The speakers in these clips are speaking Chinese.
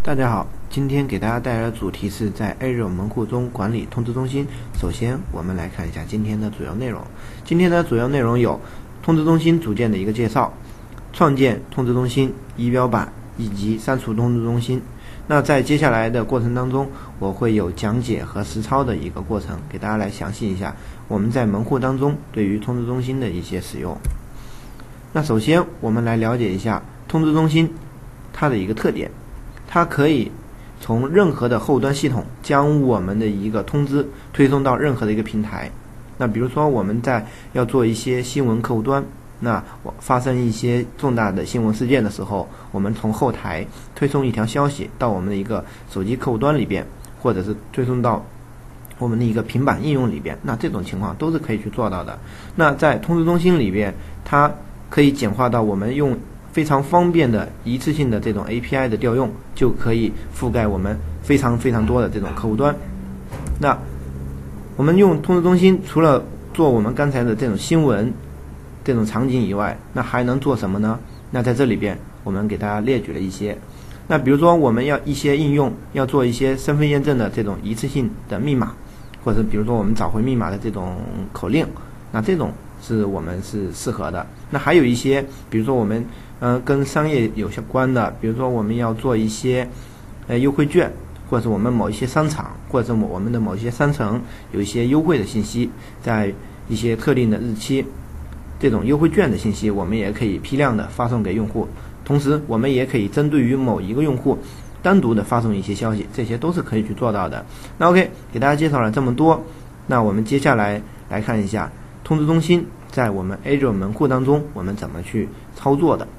大家好，今天给大家带来的主题是在 Azure 门户中管理通知中心。首先，我们来看一下今天的主要内容。今天的主要内容有通知中心组件的一个介绍、创建通知中心、仪表板以及删除通知中心。那在接下来的过程当中，我会有讲解和实操的一个过程，给大家来详细一下我们在门户当中对于通知中心的一些使用。那首先，我们来了解一下通知中心它的一个特点。它可以从任何的后端系统将我们的一个通知推送到任何的一个平台。那比如说我们在要做一些新闻客户端，那发生一些重大的新闻事件的时候，我们从后台推送一条消息到我们的一个手机客户端里边，或者是推送到我们的一个平板应用里边，那这种情况都是可以去做到的。那在通知中心里边，它可以简化到我们用非常方便的一次性的这种 API 的调用，就可以覆盖我们非常多的这种客户端。那我们用通知中心除了做我们刚才的这种新闻这种场景以外，那还能做什么呢？那在这里边我们给大家列举了一些。那比如说我们要一些应用要做一些身份验证的这种一次性的密码，或者比如说我们找回密码的这种口令，那这种我们是适合的。那还有一些比如说我们跟商业有相关的，比如说我们要做一些优惠券，或者是我们某一些商场，或者是我们的某一些商城有一些优惠的信息，在一些特定的日期，这种优惠券的信息我们也可以批量的发送给用户。同时我们也可以针对于某一个用户单独的发送一些消息，这些都是可以去做到的。那 OK， 给大家介绍了这么多，那我们接下来来看一下通知中心在我们 Azure 门户当中我们怎么去操作的。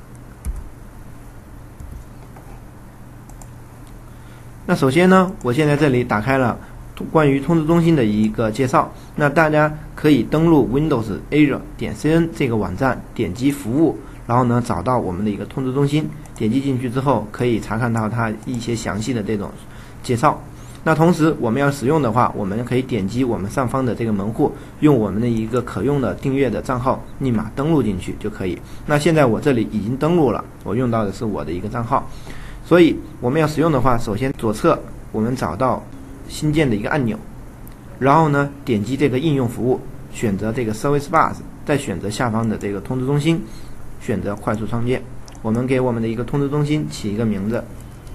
那首先呢，我现在这里打开了关于通知中心的一个介绍。那大家可以登录 Windows Azure.cn 这个网站，点击服务，然后呢找到我们的一个通知中心，点击进去之后可以查看到它一些详细的这种介绍。那同时我们要使用的话，我们可以点击我们上方的这个门户，用我们的一个可用的订阅的账号密码登录进去就可以。那现在我这里已经登录了，我用到的是我的一个账号。所以我们要使用的话，首先左侧我们找到新建的一个按钮，然后呢点击这个应用服务，选择这个 Service Bus， 再选择下方的这个通知中心，选择快速创建。我们给我们的一个通知中心起一个名字，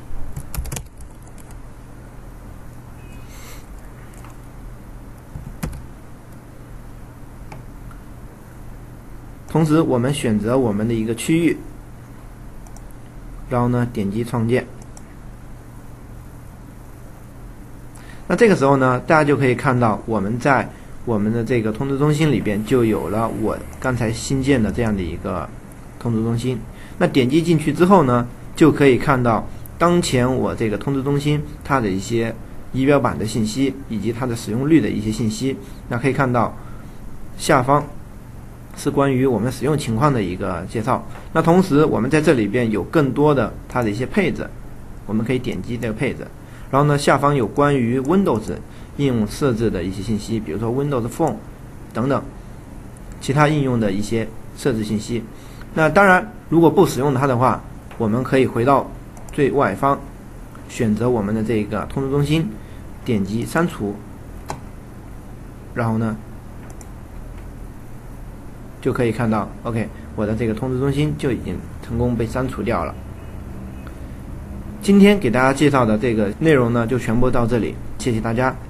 同时我们选择我们的一个区域，然后呢点击创建。那这个时候呢，大家就可以看到我们在我们的这个通知中心里边就有了我刚才新建的这样的一个通知中心。那点击进去之后呢，就可以看到当前我这个通知中心它的一些仪表板的信息以及它的使用率的一些信息。那可以看到下方是关于我们使用情况的一个介绍。那同时我们在这里边有更多的它的一些配置，我们可以点击这个配置，然后呢下方有关于 Windows 应用设置的一些信息，比如说 Windows Phone 等等其他应用的一些设置信息。那当然如果不使用它的话，我们可以回到最外方，选择我们的这个通知中心，点击删除，然后呢就可以看到 OK， 我的这个通知中心就已经成功被删除掉了。今天给大家介绍的这个内容呢就全部到这里，谢谢大家。